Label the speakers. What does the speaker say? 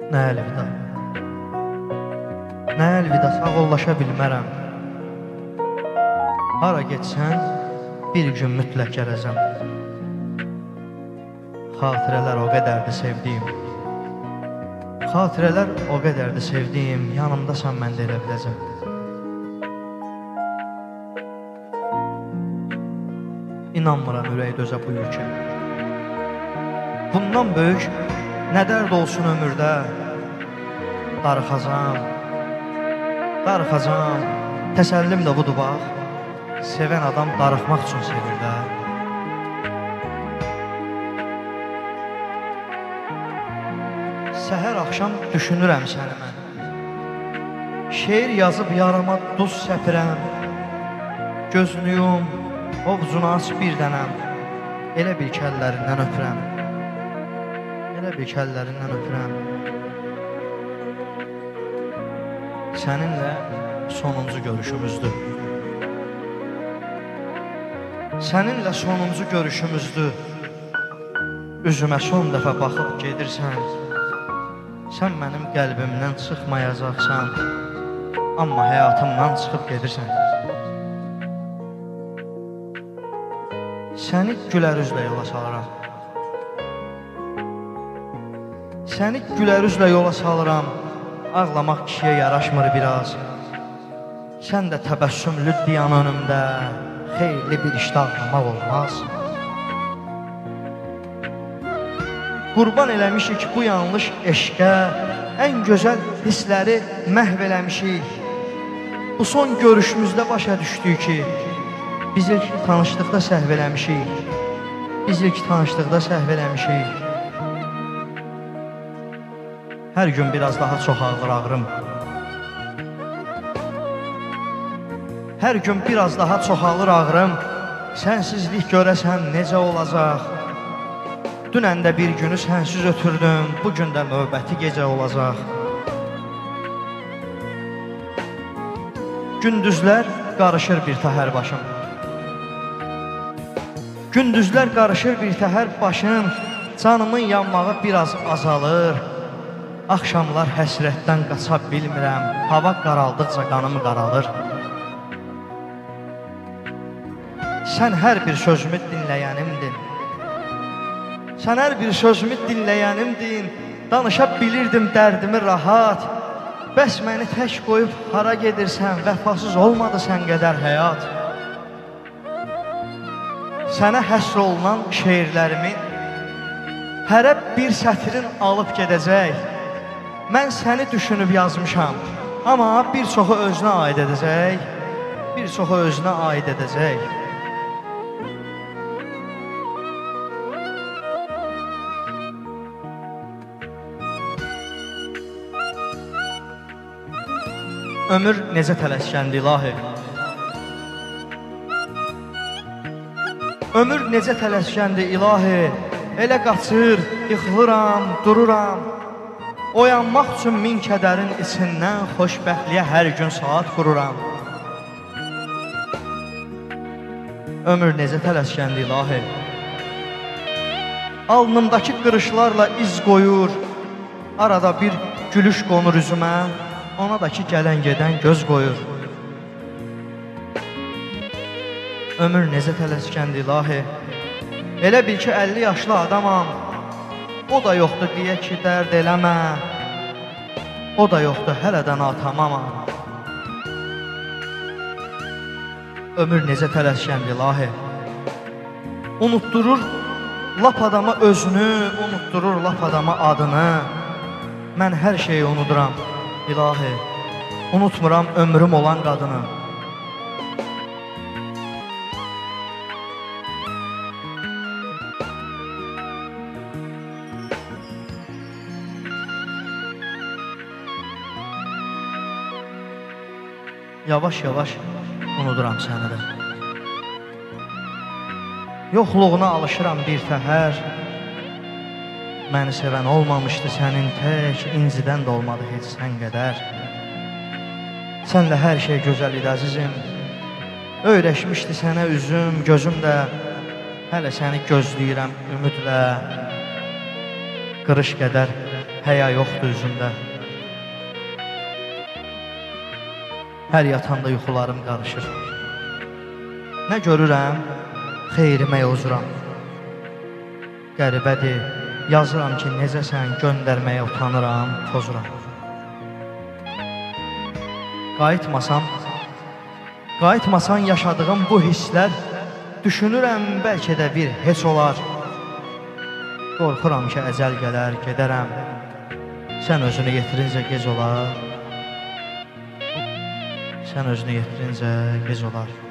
Speaker 1: Nə əlvida, nə əlvida, sağollaşa bilmərəm. Hara getsən, bir gün mütləq gələcəm. Xatirələr o qədərdir sevdiyim, xatirələr o qədərdir sevdiyim, yanımdasan mən də elə biləcəm. İnanmıram ürək dözə bu yükə. Bundan böyük nə dərd olsun ömürdə, darıxacam, darıxacam. Təsəllim də budur bax, sevən adam darıxmaq üçün sevir də. Səhər axşam düşünürəm səni mən, şeir yazıb yarama duz səpirəm. Gözünü yum, ovcunu aç bir dənəm, elə bil ki əllərindən öpürəm, elə bil ki əllərindən öpürəm. Səninlə sonuncu görüşümüzdür, səninlə sonuncu görüşümüzdür. Üzümə son dəfə baxıb gedirsən, sən mənim qəlbimdən çıxmayacaqsan, amma həyatımdan çıxıb gedirsən. Səni gülər üzlə yola salıram, səni gülər üzlə yola salıram. Ağlamaq kişiyə yaraşmır biraz, sən də təbəssümlü diyan önümdə, xeyirli bir işdə ağlamaq olmaz. Qurban eləmişik bu yanlış eşqə, ən gözəl hissləri məhv eləmişik. Bu son görüşümüzdə başa düşdük ki, biz ilk tanışdıqda səhv eləmişik, biz ilk tanışdıqda səhv eləmişik. Hər gün biraz daha çox ağrım, hər gün biraz daha çoxalır ağrım. Sənsizlik görəsən necə olacaq? Dünən də bir günü sənsiz ötürdüm, bugün də növbəti gecə olacaq. Gündüzlər qarışır bir təhər başım, gündüzlər qarışır bir təhər başım. Canımın yanmağı biraz azalır, axşamlar həsrətdən qaça bilmirəm, hava qaraldıqca qanım qaralır. Sən hər bir sözümü dinləyənimdin, sən hər bir sözümü dinləyənimdin. Danışa bilirdim dərdimi rahat, bəs məni tək qoyub hara gedirsən, vəfasız olmadı sən qədər həyat. Sənə həsr olunan şeirlərimin hərə bir sətrin alıb gedəcək. Mən səni düşünüb yazmışam, amma bir çoxu özünə aid edəcək, bir çoxu özünə aid edəcək. Ömür necə tələskəndir ilahi, ömür necə tələskəndir ilahi. Elə qaçır, yıxılıram, dururam. Oyanmaq üçün min kədərin içindən xoşbəxtliyə hər gün saat qururam. Ömür necə tələskəndir ilahi, alnımdakı qırışlarla iz qoyur. Arada bir gülüş qonur üzümə, ona da ki gələn gedən göz qoyur. Ömür necə tələskəndir ilahi, elə bil ki 50 yaşlı adamam. O da yoxdur deyə ki dərd eləmə, o da yoxdur hələ də natamamam. Ömür necə tələskəndir ilahi, unutturur lap adama özünü, unutturur lap adama adını. Mən hər şeyi unuduram ilahi, unutmuram ömrüm olan qadını. Yavaş-yavaş unuduram səni də, yoxluğuna alışıram bir təhər. Məni sevən olmamışdı sənin tək, incidən də olmadı heç sən qədər. Sənlə hər şey gözəl idi əzizim, öyrəşmişdi sənə üzüm, gözüm də. Hələ səni gözləyirəm ümidlə, qırış qədər həya yoxdur üzündə. Hər yatanda yuxularım qarışır. Nə görürəm, xeyrimə yozuram. Qəribədir, yazıram ki, necəsən, göndərməyə utanıram, pozuram. Qayıtmasan yaşadığım bu hisslər, düşünürəm bəlkə də bir heç olar. Qorxuram ki, əcəl gələr, gedərəm. Sən özünü yetirincə gec olar. Sən özünü yetirincə gec olar.